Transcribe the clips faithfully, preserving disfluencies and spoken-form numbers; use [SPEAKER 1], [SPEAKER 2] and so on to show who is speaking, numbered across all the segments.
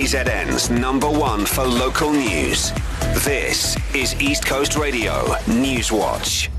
[SPEAKER 1] Z N's number one for local news. This is East Coast Radio News Watch.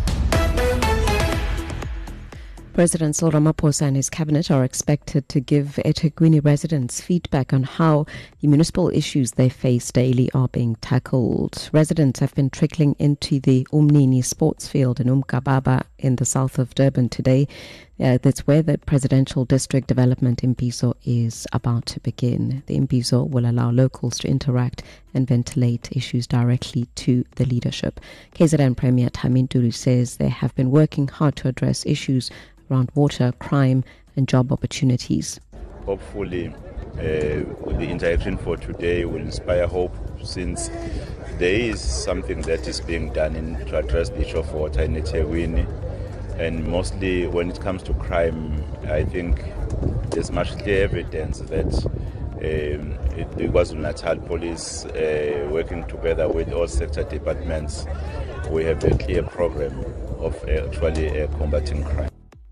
[SPEAKER 2] President Cyril Ramaphosa and his cabinet are expected to give eThekwini residents feedback on how the municipal issues they face daily are being tackled. Residents have been trickling into the Umnini sports field in Umkababa in the south of Durban today. Uh, that's where the presidential district development Imbizo is about to begin. The Imbizo will allow locals to interact and ventilate issues directly to the leadership. K Z N Premier Tami Ntuli says they have been working hard to address issues around water, crime and job opportunities.
[SPEAKER 3] Hopefully uh, the interaction for today will inspire hope, since there is something that is being done in, to address the issue of water in eThekwini. And mostly when it comes to crime, I think there's much clear evidence that um, it, the KwaZulu-Natal police, uh, working together with all sector departments, we have a clear program of uh, actually uh, combating crime.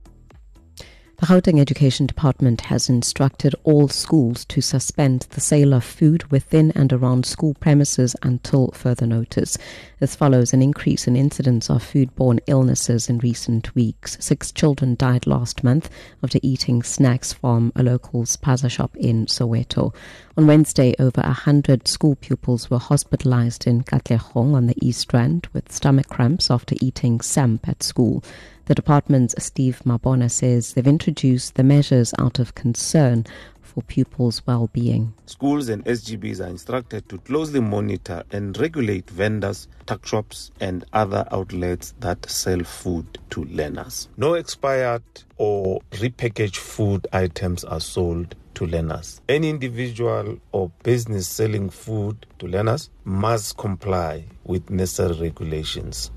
[SPEAKER 2] The Gauteng Education Department has instructed all schools to suspend the sale of food within and around school premises until further notice. This follows an increase in incidents of foodborne illnesses in recent weeks. Six children died last month after eating snacks from a local spaza shop in Soweto. On Wednesday, over one hundred school pupils were hospitalized in Katlehong on the East Rand with stomach cramps after eating samp at school. The department's Steve Mabona says they've introduced the measures out of concern for pupils' well-being.
[SPEAKER 4] Schools and S G Bs are instructed to closely monitor and regulate vendors, tuck shops and other outlets that sell food to learners. No expired or repackaged food items are sold to learners. Any individual or business selling food to learners must comply with necessary regulations.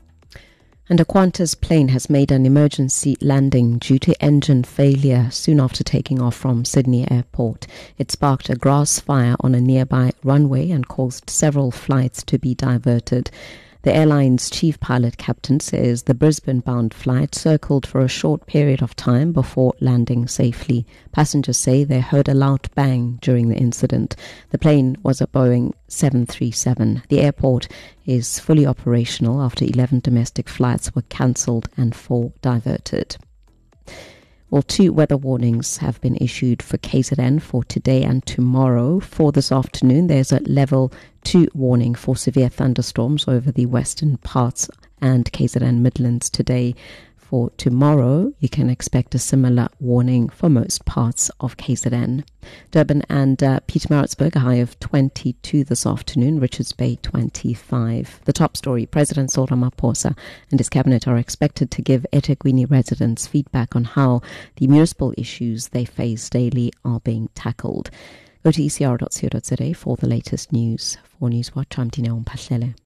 [SPEAKER 2] And a Qantas plane has made an emergency landing due to engine failure soon after taking off from Sydney Airport. It sparked a grass fire on a nearby runway and caused several flights to be diverted. The airline's chief pilot captain says the Brisbane-bound flight circled for a short period of time before landing safely. Passengers say they heard a loud bang during the incident. The plane was a Boeing seven thirty-seven. The airport is fully operational after eleven domestic flights were cancelled and four diverted. Well, two weather warnings have been issued for K Z N for today and tomorrow. For this afternoon, there's a level two warning for severe thunderstorms over the western parts and K Z N Midlands today. For tomorrow, you can expect a similar warning for most parts of K Z N. Durban and uh, Pietermaritzburg, a high of twenty-two this afternoon, Richards Bay twenty-five. The top story, President Cyril Ramaphosa and his cabinet are expected to give eThekwini residents feedback on how the municipal issues they face daily are being tackled. Go to e c r dot co dot za for the latest news. For Newswatch, I'm Dineo Mpahlele.